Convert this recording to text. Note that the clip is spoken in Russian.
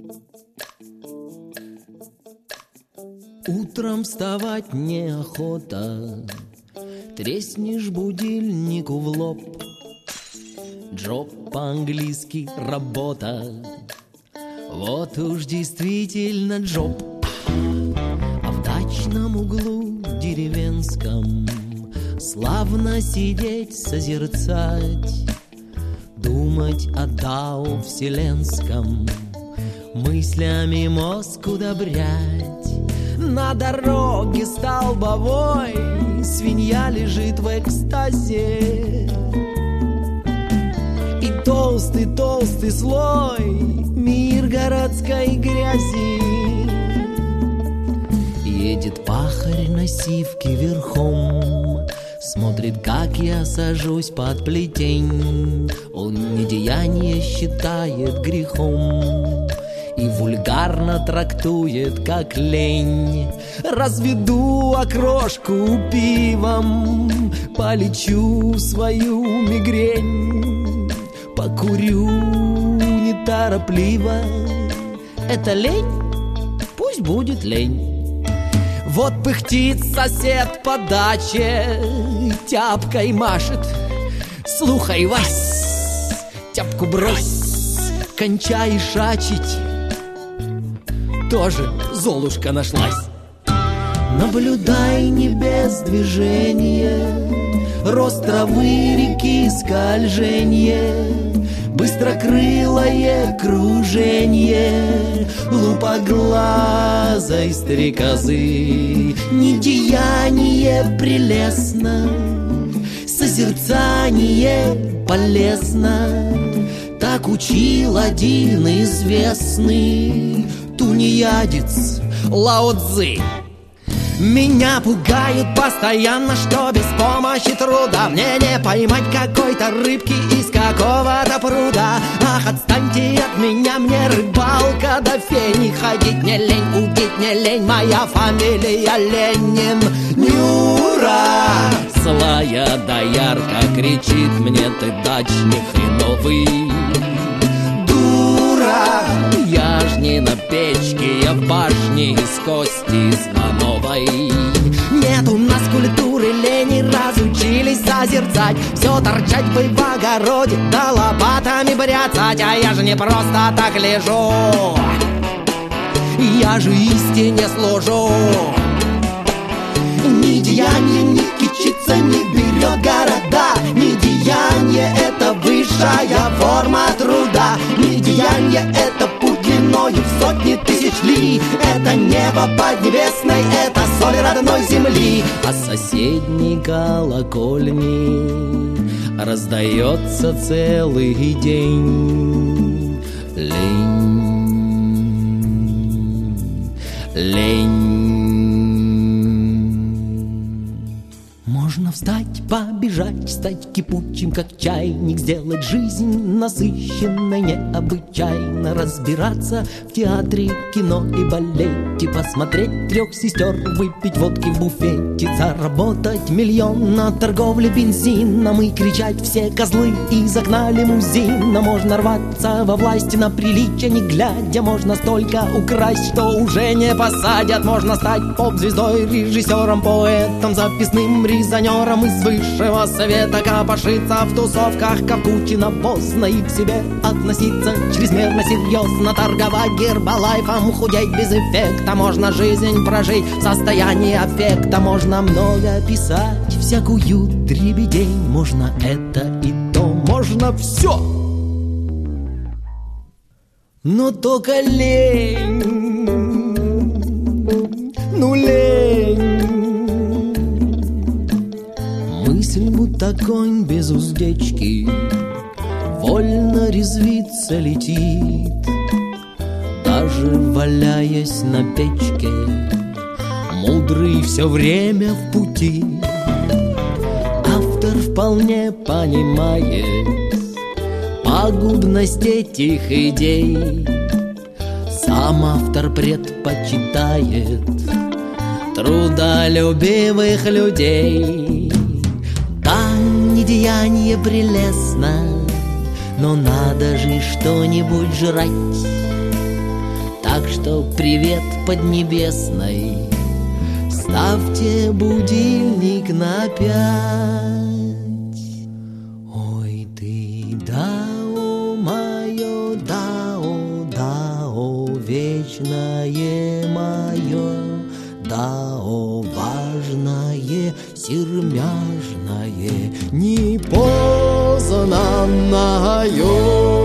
Утром вставать неохота, треснешь будильнику в лоб. Джоб по-английски работа, вот уж действительно джоб. А в дачном углу деревенском славно сидеть, созерцать, думать о Дао вселенском, мыслями мозг удобрять. На дороге столбовой свинья лежит в экстазе, и толстый-толстый слой мир городской грязи. Едет пахарь на сивке верхом, смотрит, как я сажусь под плетень. Он недеяние считает грехом и вульгарно трактует, как лень. Разведу окрошку пивом, полечу свою мигрень, покурю неторопливо. Это лень? Пусть будет лень. Вот пыхтит сосед по даче, тяпкой машет. Слухай, Вась, тяпку брось, кончай шачить. Тоже Золушка нашлась. Наблюдай не без движения, рост травы, реки, скольжение, быстрокрылое кружение лупоглазой стрекозы. Недеяние прелестно, созерцание полезно, так учил один известный тунеядец Лао Цзы. Меня пугают постоянно, что без помощи труда мне не поймать какой-то рыбки из какого-то пруда. Ах, отстаньте от меня, мне рыбалка до фени. Ходить не лень, удить не лень, моя фамилия Ленин. Нюра! Злая доярка кричит мне: ты дачник хреновый. Дура! Я ж не на печке, я в башне из кости слоновой. Нет у нас культуры, лени разучились созерцать. Все торчать бы в огороде, да лопатами бряцать. А я же не просто так лежу, я же истине служу. Ни деяние, ни кичится не берет города. Ни деяние — это высшая форма труда. Ни деяние — это путь длиною в сотни тысяч ли. Это небо поднебесной, это соль родной земли. А соседней колокольни раздается целый день лень, лень. Можно встать, побежать, стать кипучим, как чайник, сделать жизнь насыщенной необычайно, разбираться в театре, кино и балете, посмотреть трех сестер, выпить водки в буфете, заработать миллион на торговле бензином и кричать: все козлы из окна лимузина. Можно рваться во власти на приличие не глядя, можно столько украсть, что уже не посадят. Можно стать поп-звездой, режиссером, поэтом, записным резонером из высшего совета, копошиться в тусовках, как кучи навозно, и к себе относиться чрезмерно серьезно, торговать гербалайфом, худеть без эффекта. Можно жизнь прожить в состоянии аффекта, можно много писать всякую дребедень, можно это и то, можно все, но только лень, ну лень. Мысль, будто конь без уздечки, вольно резвится летит, даже валяясь на печке, мудрый все время в пути. Автор вполне понимает пагубность этих идей, сам автор предпочитает трудолюбивых людей. Да, недеяние прелестно, но надо же что-нибудь жрать. Так что привет Поднебесной, ставьте будильник на 5. Ой ты, дао мое, дао, дао, вечное мое, дао важное, сермяжное, непознанное.